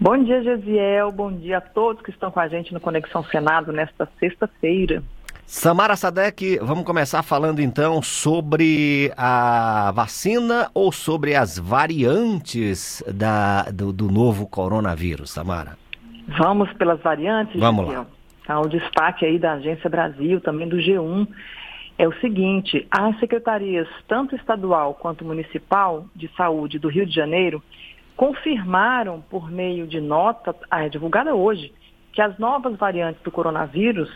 Bom dia, Gesiel. Bom dia a todos que estão com a gente no Conexão Senado nesta sexta-feira. Samara Saadek, vamos começar falando então sobre a vacina ou sobre as variantes do novo coronavírus, Samara? Vamos pelas variantes, Vamos Gesiel. lá. Então, o destaque aí da Agência Brasil, também do G1, é o seguinte: as secretarias, tanto estadual quanto municipal de saúde do Rio de Janeiro, confirmaram por meio de nota divulgada hoje que as novas variantes do coronavírus,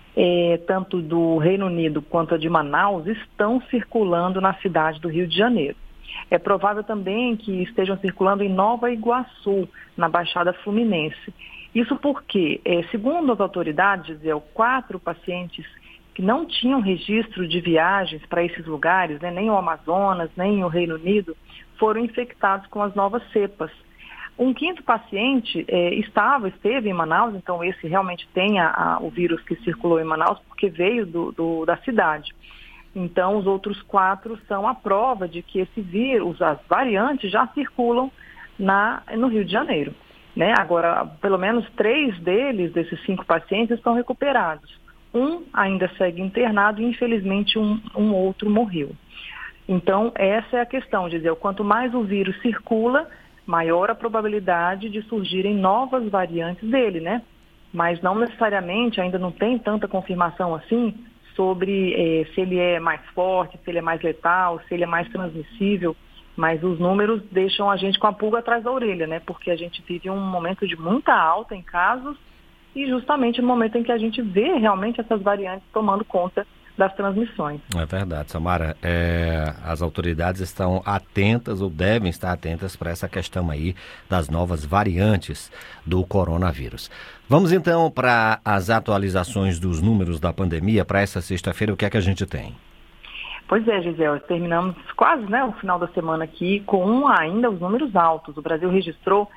tanto do Reino Unido quanto a de Manaus, estão circulando na cidade do Rio de Janeiro. É provável também que estejam circulando em Nova Iguaçu, na Baixada Fluminense. Isso porque, segundo as autoridades, 4 pacientes que não tinham registro de viagens para esses lugares, né, nem o Amazonas, nem o Reino Unido, foram infectados com as novas cepas. Um 5º paciente esteve em Manaus, então esse realmente tem o vírus que circulou em Manaus, porque veio da cidade. Então os outros 4 são a prova de que esse vírus, as variantes, já circulam no Rio de Janeiro. Né? Agora, pelo menos 3 desses 5 pacientes, estão recuperados. Um ainda segue internado e, infelizmente, um outro morreu. Então, essa é a questão, Gisele. Quanto mais o vírus circula, maior a probabilidade de surgirem novas variantes dele, né? Mas não necessariamente, ainda não tem tanta confirmação assim sobre se ele é mais forte, se ele é mais letal, se ele é mais transmissível. Mas os números deixam a gente com a pulga atrás da orelha, né? Porque a gente vive um momento de muita alta em casos e justamente no momento em que a gente vê realmente essas variantes tomando conta das transmissões. É verdade, Samara. As autoridades estão atentas ou devem estar atentas para essa questão aí das novas variantes do coronavírus. Vamos então para as atualizações dos números da pandemia para essa sexta-feira. O que é que a gente tem? Pois é, Gisele, terminamos quase o final da semana aqui com ainda os números altos. O Brasil registrou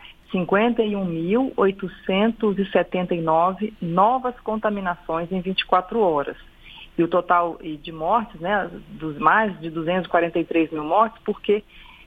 51.879 novas contaminações em 24 horas. E o total de mortes, né, dos mais de 243 mil mortes, porque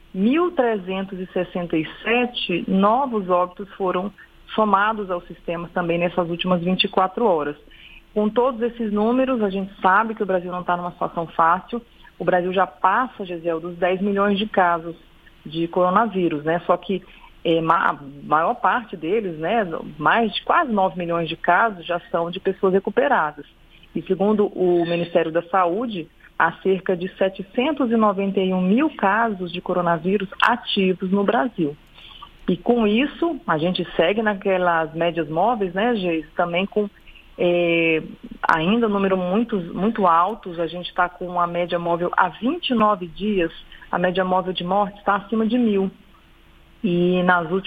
1.367 novos óbitos foram somados ao sistema também nessas últimas 24 horas. Com todos esses números, a gente sabe que o Brasil não está numa situação fácil. O Brasil já passa, Gisele, dos 10 milhões de casos de coronavírus, né? Só que a maior parte deles, né, mais de quase 9 milhões de casos, já são de pessoas recuperadas. E segundo o Ministério da Saúde, há cerca de 791 mil casos de coronavírus ativos no Brasil. E com isso, a gente segue naquelas médias móveis, né, Geis, também com ainda um número muito altos. A gente está com a média móvel há 29 dias, a média móvel de morte está acima de 1.000. E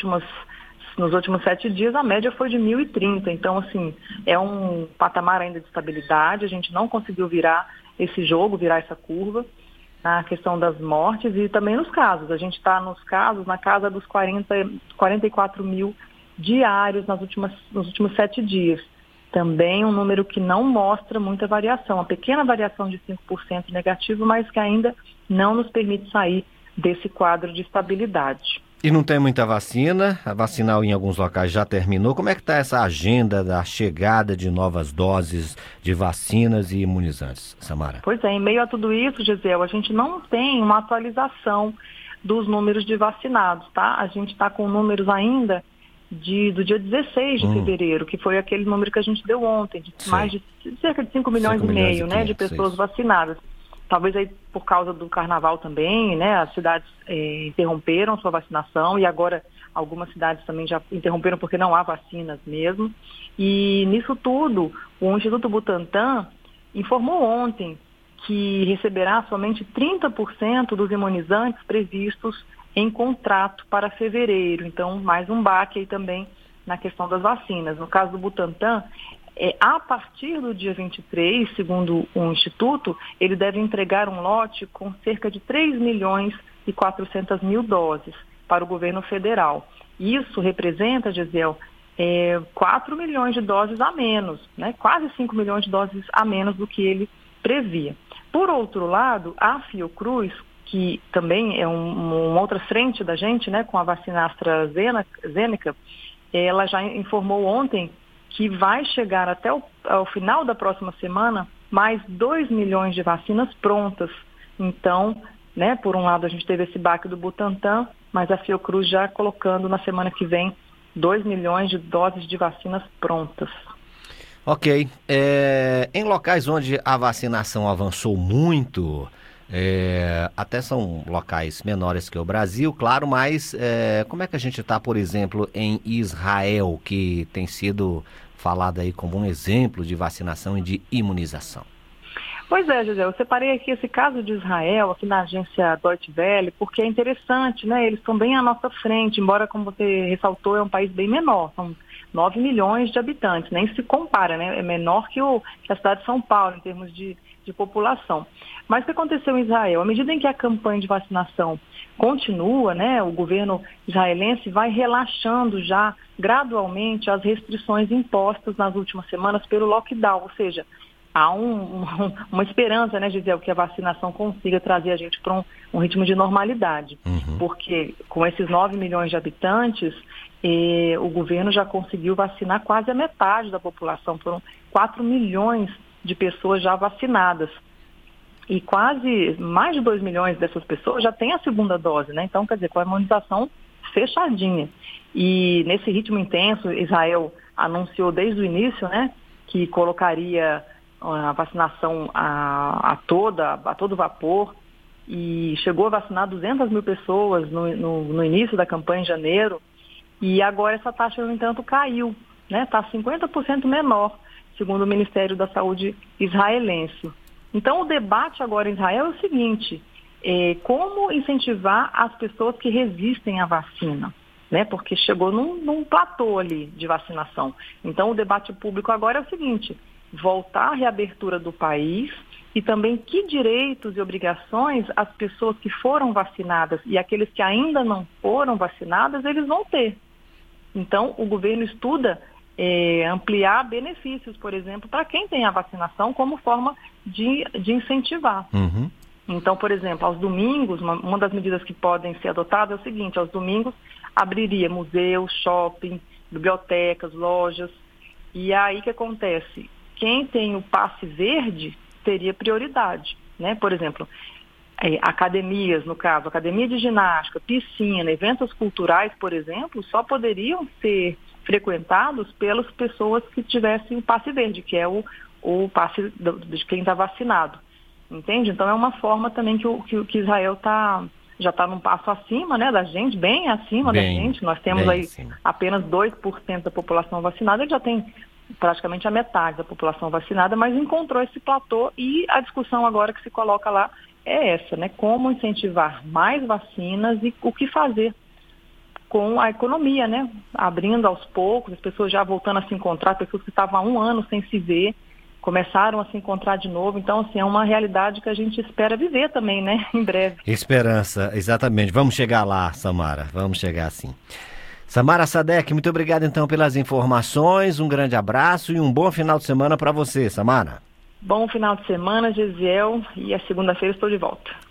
nos últimos 7 dias a média foi de 1.030. Então, assim, é um patamar ainda de estabilidade. A gente não conseguiu virar esse jogo, virar essa curva na questão das mortes e também nos casos. A gente está nos casos na casa dos 44 mil diários nos últimos 7 dias. Também um número que não mostra muita variação, uma pequena variação de 5% negativo, mas que ainda não nos permite sair desse quadro de estabilidade. E não tem muita vacina, a vacinal em alguns locais já terminou. Como é que está essa agenda da chegada de novas doses de vacinas e imunizantes, Samara? Pois é, em meio a tudo isso, Gisele, a gente não tem uma atualização dos números de vacinados, tá? A gente está com números ainda do dia 16 de fevereiro, que foi aquele número que a gente deu ontem, de mais de cerca de 5 milhões e meio, né, de pessoas vacinadas. Talvez aí por causa do carnaval também, né, as cidades interromperam sua vacinação e agora algumas cidades também já interromperam porque não há vacinas mesmo. E nisso tudo, o Instituto Butantan informou ontem que receberá somente 30% dos imunizantes previstos em contrato para fevereiro. Então, mais um baque aí também na questão das vacinas. No caso do Butantan, a partir do dia 23, segundo o Instituto, ele deve entregar um lote com cerca de 3.400.000 doses para o governo federal. Isso representa, Gisele, 4 milhões de doses a menos, né? Quase 5 milhões de doses a menos do que ele previa. Por outro lado, a Fiocruz, que também é uma outra frente da gente, né, com a vacina AstraZeneca, ela já informou ontem que vai chegar até ao final da próxima semana mais 2 milhões de vacinas prontas. Então, né, por um lado a gente teve esse baque do Butantan, mas a Fiocruz já colocando na semana que vem 2 milhões de doses de vacinas prontas. Ok. Em locais onde a vacinação avançou muito, até são locais menores que o Brasil, claro, mas como é que a gente está, por exemplo, em Israel, que tem sido falado aí como um exemplo de vacinação e de imunização? Pois é, José, eu separei aqui esse caso de Israel, aqui na agência Deutsche Welle, porque é interessante, né? Eles estão bem à nossa frente, embora, como você ressaltou, é um país bem menor, são 9 milhões de habitantes, nem se compara, né? É menor que a cidade de São Paulo, em termos de população. Mas o que aconteceu em Israel? À medida em que a campanha de vacinação continua, né? O governo israelense vai relaxando já gradualmente as restrições impostas nas últimas semanas pelo lockdown, ou seja, há uma esperança, né, Gisele, que a vacinação consiga trazer a gente para um ritmo de normalidade. Porque com esses 9 milhões de habitantes, o governo já conseguiu vacinar quase a metade da população. Foram 4 milhões de pessoas já vacinadas. E quase mais de 2 milhões dessas pessoas já têm a segunda dose, né? Então, quer dizer, com a imunização fechadinha. E nesse ritmo intenso, Israel anunciou desde o início, né, que colocaria a vacinação a todo vapor, e chegou a vacinar 200 mil pessoas no início da campanha em janeiro, e agora essa taxa, no entanto, caiu, né? Está 50% menor, segundo o Ministério da Saúde israelense. Então, o debate agora em Israel é o seguinte: como incentivar as pessoas que resistem à vacina, né? Porque chegou num platô ali de vacinação. Então, o debate público agora é o seguinte: voltar à reabertura do país e também que direitos e obrigações as pessoas que foram vacinadas e aqueles que ainda não foram vacinadas, eles vão ter. Então, o governo estuda ampliar benefícios, por exemplo, para quem tem a vacinação como forma de incentivar. Então, por exemplo, aos domingos, uma das medidas que podem ser adotadas é o seguinte: aos domingos abriria museus, shopping, bibliotecas, lojas, e aí o que acontece? Quem tem o passe verde teria prioridade, né? Por exemplo, academias, no caso, academia de ginástica, piscina, eventos culturais, por exemplo, só poderiam ser frequentados pelas pessoas que tivessem o passe verde, que é o passe de quem está vacinado, entende? Então é uma forma também que Israel já está num passo acima, né, da gente, bem acima da gente. Nós temos aí apenas 2% da população vacinada, ele já tem praticamente a metade da população vacinada, mas encontrou esse platô, e a discussão agora que se coloca lá é essa, né? Como incentivar mais vacinas e o que fazer com a economia, né? Abrindo aos poucos, as pessoas já voltando a se encontrar, pessoas que estavam há um ano sem se ver, começaram a se encontrar de novo. Então, assim, é uma realidade que a gente espera viver também, né? Em breve. Esperança, exatamente. Vamos chegar lá, Samara, vamos chegar sim. Samara Saadek, muito obrigado então pelas informações, um grande abraço e um bom final de semana para você, Samara. Bom final de semana, Gesiel, e a segunda-feira estou de volta.